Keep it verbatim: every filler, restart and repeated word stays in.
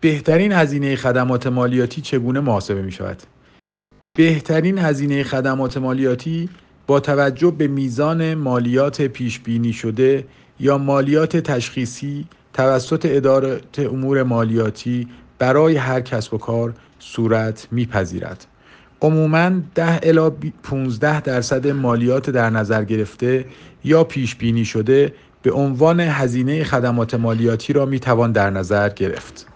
بهترین هزینه خدمات مالیاتی چگونه محاسبه می شود؟ بهترین هزینه خدمات مالیاتی با توجه به میزان مالیات پیش بینی شده یا مالیات تشخیصی توسط اداره امور مالیاتی برای هر کسب و کار صورت می‌پذیرد. عموماً ده الی پانزده درصد مالیات در نظر گرفته یا پیش بینی شده به عنوان هزینه خدمات مالیاتی را می‌توان در نظر گرفت.